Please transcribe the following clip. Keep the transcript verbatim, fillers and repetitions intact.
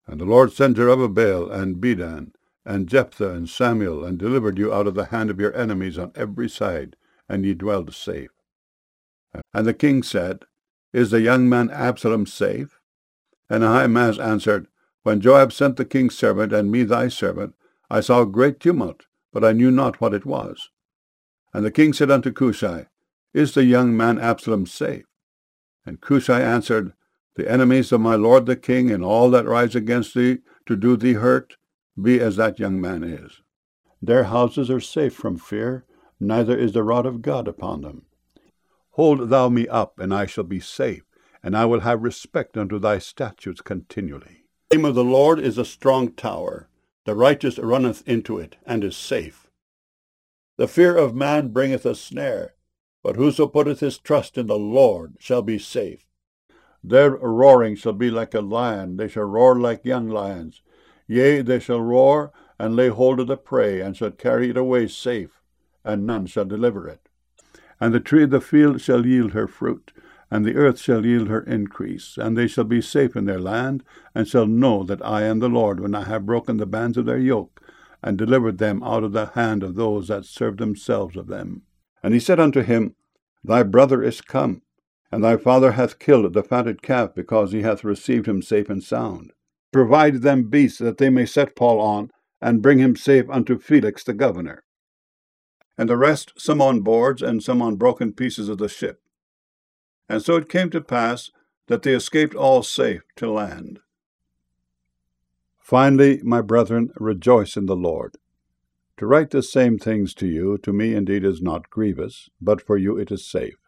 And the Lord sent Zerubbabel and Bedan and Jephthah and Samuel, and delivered you out of the hand of your enemies on every side, and ye dwelled safe. And the king said, Is the young man Absalom safe? And Ahimaaz answered, When Joab sent the king's servant, and me thy servant, I saw a great tumult, but I knew not what it was. And the king said unto Cushai, Is the young man Absalom safe? And Cushai answered, The enemies of my lord the king, and all that rise against thee to do thee hurt, be as that young man is. Their houses are safe from fear, neither is the rod of God upon them. Hold thou me up, and I shall be safe, and I will have respect unto thy statutes continually. The name of the Lord is a strong tower. The righteous runneth into it, and is safe. The fear of man bringeth a snare, but whoso putteth his trust in the Lord shall be safe. Their roaring shall be like a lion, they shall roar like young lions. Yea, they shall roar, and lay hold of the prey, and shall carry it away safe, and none shall deliver it. And the tree of the field shall yield her fruit, and the earth shall yield her increase, and they shall be safe in their land, and shall know that I am the Lord, when I have broken the bands of their yoke, and delivered them out of the hand of those that served themselves of them. And he said unto him, Thy brother is come, and thy father hath killed the fatted calf, because he hath received him safe and sound. Provide them beasts, that they may set Paul on, and bring him safe unto Felix the governor. And the rest, some on boards, and some on broken pieces of the ship. And so it came to pass that they escaped all safe to land. Finally, my brethren, rejoice in the Lord. To write the same things to you, to me indeed is not grievous, but for you it is safe.